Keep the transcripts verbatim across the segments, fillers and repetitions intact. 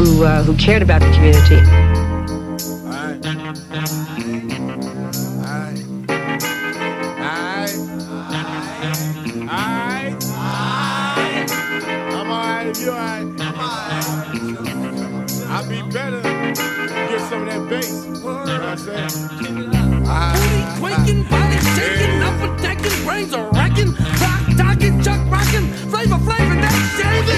who uh, who cared about the community. You alright? I'll be better. Get some of that bass. You know what I'm saying? Booty quaking, body shaking, up attacking, brains are racking, rock talking, chuck rocking, flavor flavor, that's shaving.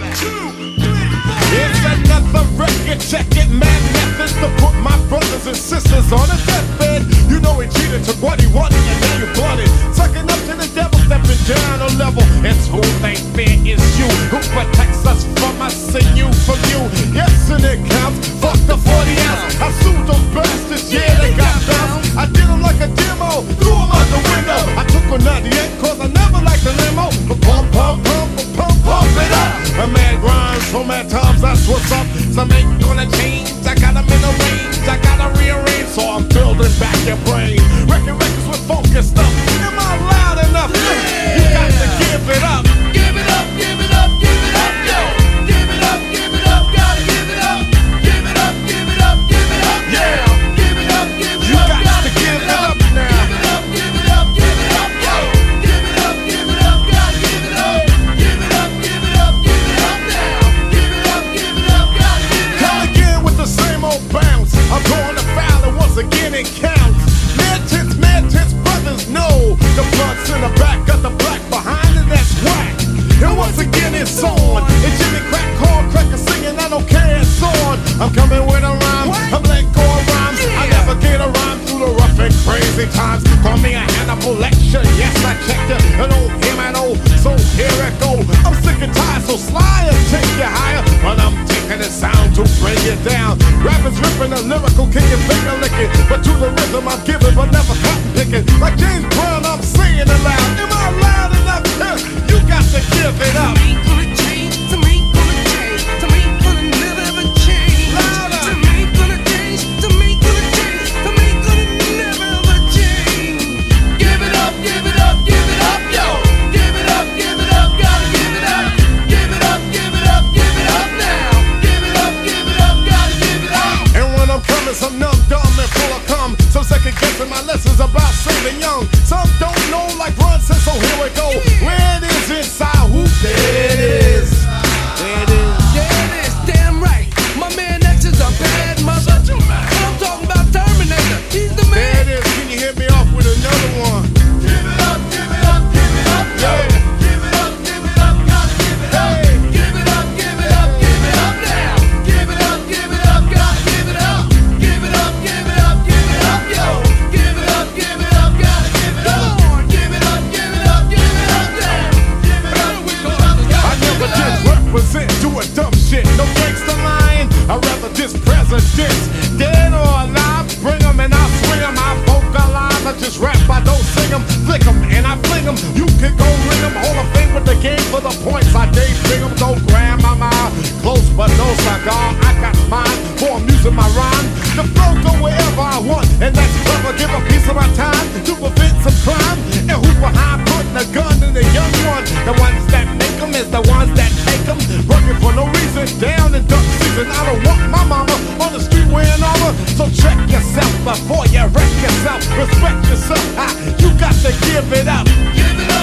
It's another record, check it, mad methods to put my brothers and sisters on a deathbed. You know he cheated, took what he wanted, and now you bought it. Sucking up to the devil, stepping down a level. It's who they fear is you, who protects us from us and you from you. Yes, and it counts, fuck the forty ounce. I sued those bastards, yeah, they got bounced. I did them like a demo, threw them out the window. I took a ninety-eight, cause I never liked the limo. But pump, pump, pump, pump, pump it up. A mad rhymes, so mad times, that's what's up. Some ain't gonna change, I got them in the range. I gotta rearrange, so I'm building back your brain. Wrecking records with focus stuff. Am I loud enough? Yeah. You got to give it up. Give it up, give it up, give it up, yo. Give it up, give it up, gotta give it up. Give it up, give it up, give it up, yeah. Give it up, give it you up, got gotta to give it up up now. Give it up, give it up, give it up, yo. Give it up, give it up, gotta give it up. Give it up, give it up, give it up now. Give it up, give it up, gotta give it up. Come again with the same old bounce. I'm going to foul and once again it counts. Mad tits, mad tits, brothers know. The blood's in the back, got the black behind it, that's whack. And once again it's on. And Jimmy Crack, call, cracker singing, I don't care, it's on. I'm coming with a rhyme, I'm letting go of rhymes. I never get a rhyme through the rough and crazy times. Call me a Hannibal lecture, yes I checked it. An old him and old, so here it go. I'm sick and tired, so sly and take you higher. But I'm taking the sound to bring you down. Rappers ripping a lyrical, can you finger licking? But to the rhythm I'm giving, but never cotton picking. Like James Brown, I'm saying it loud. Am I loud enough? Yeah, you got to give it up. Some ain't gonna change, some ain't gonna change, some ain't gonna never ever change. Louder. Some ain't gonna change, some ain't gonna change, some ain't gonna never ever change. Give it up, give it up, give it up, yo. Give it up, give it up, gotta give it up. Give it up, give it up, give it up now. Give it up, give it up, gotta give it up. And when I'm coming, some numb, dumb, and full of cum. Some second guessing my lessons about saving young. Some don't know like Ron said, so here we go. Where it is inside, who there it is. There it is. Yeah, it is, damn right. My man X is a bad mother. I'm talking about Terminator. He's the There man. it is. Can you hit me off with another one? Give it up, give it up, give it up, yo. Yeah. Give it up, give it up, gotta give it up. Hey. Give it up, give it up, give it up now. Give it up, give it up, gotta give it up. Give it up, give it up, give it up, yo. Give it up, give it up, gotta give it up. Give it up, give it up, give it up now. Give it up, give it up, gotta I never give it did up. represent doing dumb shit. No gangsta lying. I'd rather diss presidents. Dead or alive, bring them and I'll swing them. I vocalize, I just rap, I don't sing them. Flick them and I fling them. You can go ring them. Hall of Fame with the game for the points. I day bring them. Don't grab my mind. Close but no cigar. I got mine for amusing my rhyme. The flow go wherever I want. And that's clever. Give a piece of my time to prevent some crime. And who's behind putting a gun in the young one? The ones that make them is the ones that take them. Working for no reason. Down in duck season. I don't want my mama on the street wearing armor. So check yourself before you wreck yourself. Respect yourself. Ah, you got to give it up. Give it up.